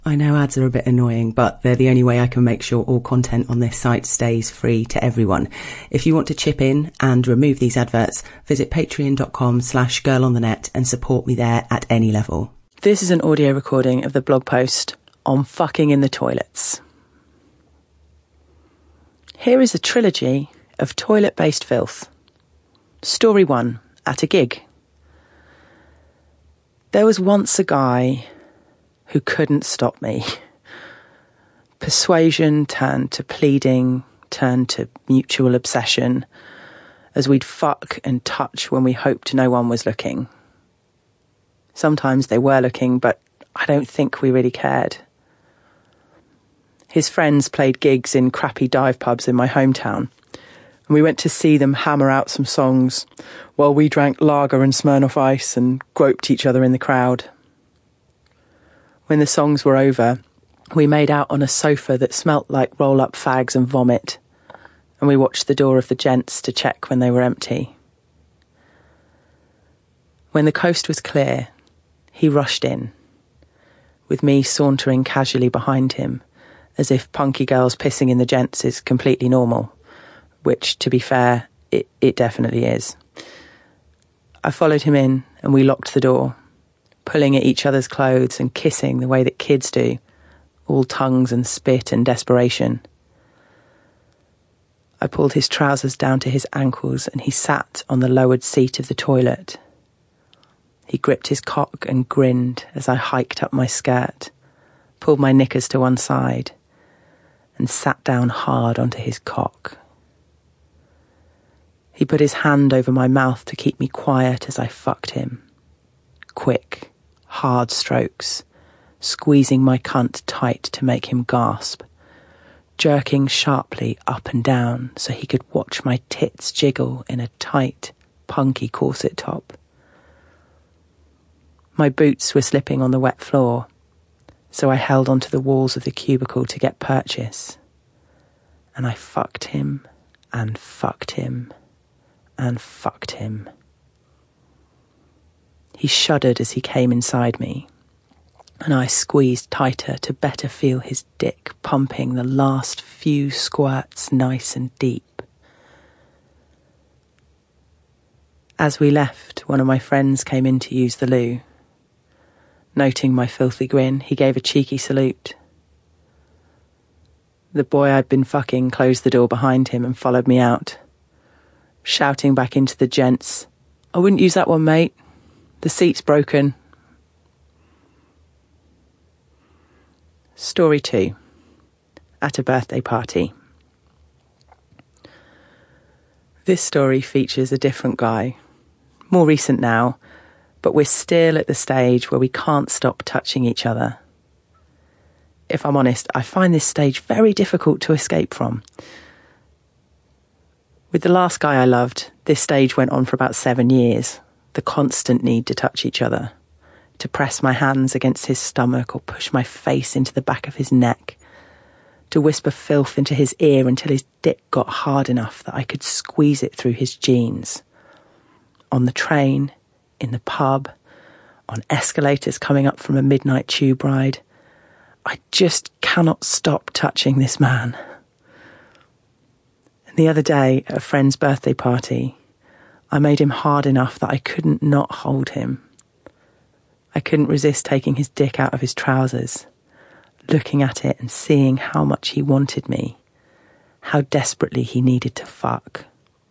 I know ads are a bit annoying, but they're the only way I can make sure all content on this site stays free to everyone. If you want to chip in and remove these adverts, visit patreon.com/girlonthenet and support me there at any level. This is an audio recording of the blog post on fucking in the toilets. Here is a trilogy of toilet-based filth. Story 1, at a gig. There was once a guy who couldn't stop me. Persuasion turned to pleading, turned to mutual obsession, as we'd fuck and touch when we hoped no one was looking. Sometimes they were looking, but I don't think we really cared. His friends played gigs in crappy dive pubs in my hometown, and we went to see them hammer out some songs while we drank lager and Smirnoff Ice and groped each other in the crowd. When the songs were over, we made out on a sofa that smelt like roll-up fags and vomit, and we watched the door of the gents to check when they were empty. When the coast was clear, he rushed in, with me sauntering casually behind him, as if punky girls pissing in the gents is completely normal, which, to be fair, it definitely is. I followed him in, and we locked the door, pulling at each other's clothes and kissing the way that kids do, all tongues and spit and desperation. I pulled his trousers down to his ankles and he sat on the lowered seat of the toilet. He gripped his cock and grinned as I hiked up my skirt, pulled my knickers to one side, and sat down hard onto his cock. He put his hand over my mouth to keep me quiet as I fucked him. Quick, hard strokes, squeezing my cunt tight to make him gasp, jerking sharply up and down so he could watch my tits jiggle in a tight, punky corset top. My boots were slipping on the wet floor, so I held onto the walls of the cubicle to get purchase. And I fucked him, and fucked him, and fucked him. He shuddered as he came inside me, and I squeezed tighter to better feel his dick pumping the last few squirts nice and deep. As we left, one of my friends came in to use the loo. Noting my filthy grin, he gave a cheeky salute. The boy I'd been fucking closed the door behind him and followed me out, shouting back into the gents, "I wouldn't use that one, mate. The seat's broken." Story 2, at a birthday party. This story features a different guy, more recent now, but we're still at the stage where we can't stop touching each other. If I'm honest, I find this stage very difficult to escape from. With the last guy I loved, this stage went on for about 7 years. The constant need to touch each other, to press my hands against his stomach or push my face into the back of his neck, to whisper filth into his ear until his dick got hard enough that I could squeeze it through his jeans. On the train, in the pub, on escalators coming up from a midnight tube ride, I just cannot stop touching this man. And the other day, at a friend's birthday party, I made him hard enough that I couldn't not hold him. I couldn't resist taking his dick out of his trousers, looking at it and seeing how much he wanted me, how desperately he needed to fuck.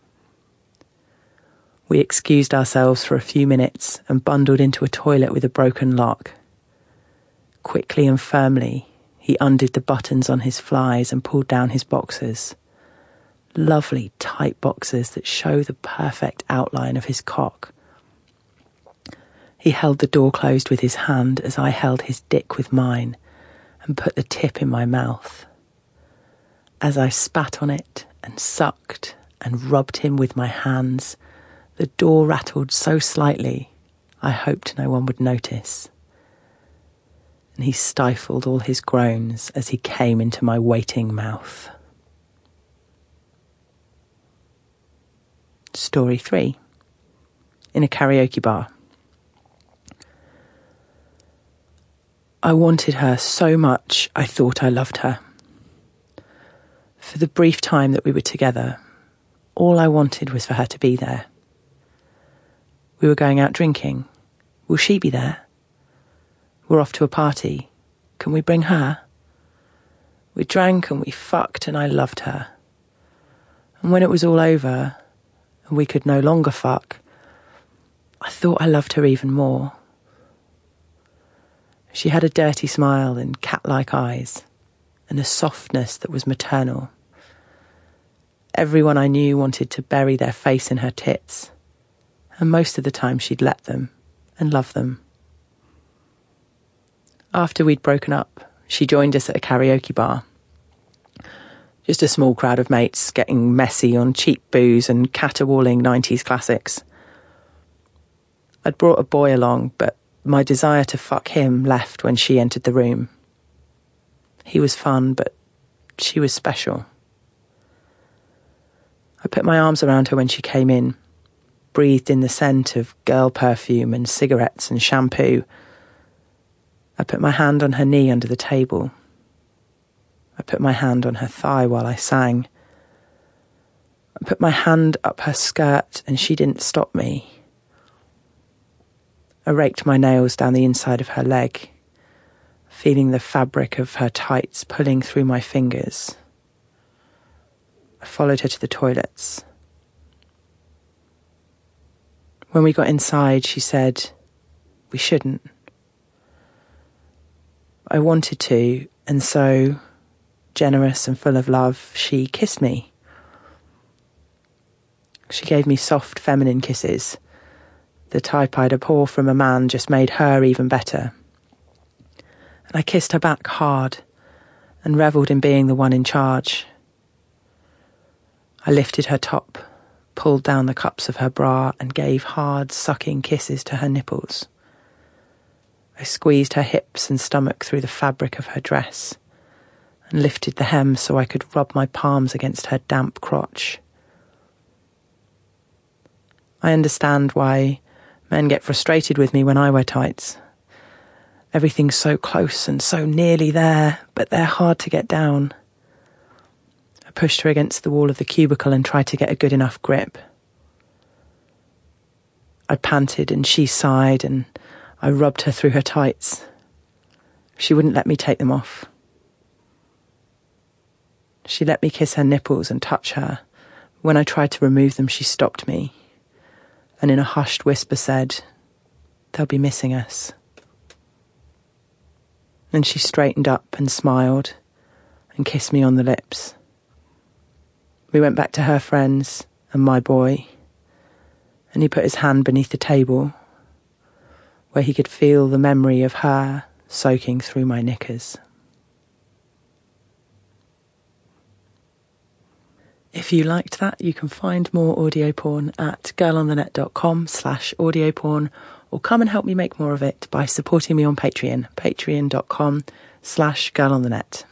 We excused ourselves for a few minutes and bundled into a toilet with a broken lock. Quickly and firmly, he undid the buttons on his flies and pulled down his boxers. Lovely, tight boxers that show the perfect outline of his cock. He held the door closed with his hand as I held his dick with mine and put the tip in my mouth. As I spat on it and sucked and rubbed him with my hands, the door rattled so slightly I hoped no one would notice. And he stifled all his groans as he came into my waiting mouth. Story 3, in a karaoke bar. I wanted her so much I thought I loved her. For the brief time that we were together, all I wanted was for her to be there. We were going out drinking. Will she be there? We're off to a party. Can we bring her? We drank and we fucked and I loved her. And when it was all over and we could no longer fuck, I thought I loved her even more. She had a dirty smile and cat-like eyes and a softness that was maternal. Everyone I knew wanted to bury their face in her tits, and most of the time she'd let them and love them. After we'd broken up, she joined us at a karaoke bar. Just a small crowd of mates getting messy on cheap booze and caterwauling 90s classics. I'd brought a boy along, but my desire to fuck him left when she entered the room. He was fun, but she was special. I put my arms around her when she came in, breathed in the scent of girl perfume and cigarettes and shampoo. I put my hand on her knee under the table. I put my hand on her thigh while I sang. I put my hand up her skirt and she didn't stop me. I raked my nails down the inside of her leg, feeling the fabric of her tights pulling through my fingers. I followed her to the toilets. When we got inside, she said, "We shouldn't." I wanted to, and so, generous and full of love, she kissed me. She gave me soft feminine kisses. The type I'd abhor from a man just made her even better. And I kissed her back hard and revelled in being the one in charge. I lifted her top, pulled down the cups of her bra and gave hard, sucking kisses to her nipples. I squeezed her hips and stomach through the fabric of her dress and lifted the hem so I could rub my palms against her damp crotch. I understand why men get frustrated with me when I wear tights. Everything's so close and so nearly there, but they're hard to get down. I pushed her against the wall of the cubicle and tried to get a good enough grip. I panted and she sighed and I rubbed her through her tights. She wouldn't let me take them off. She let me kiss her nipples and touch her. When I tried to remove them, she stopped me and in a hushed whisper said, "They'll be missing us." Then she straightened up and smiled and kissed me on the lips. We went back to her friends and my boy, and he put his hand beneath the table where he could feel the memory of her soaking through my knickers. If you liked that, you can find more audio porn at girlonthenet.com/audio porn, or come and help me make more of it by supporting me on Patreon, patreon.com/girlonthenet.